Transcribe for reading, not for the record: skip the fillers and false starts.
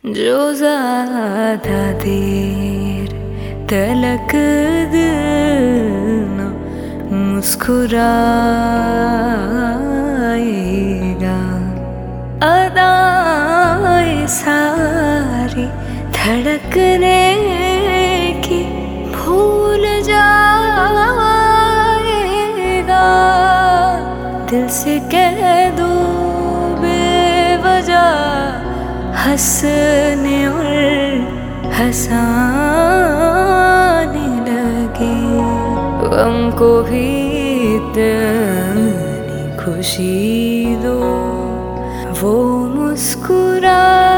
जो ज़्यादा देर तलक दिल न मुस्कुराएगा, अदाएं सारी धड़कने की भूल जाएगा। दिल से कह दो बेवजह हंसने और हंसाने लगे, गम को भी इतनी खुशी दो वो मुस्कुरा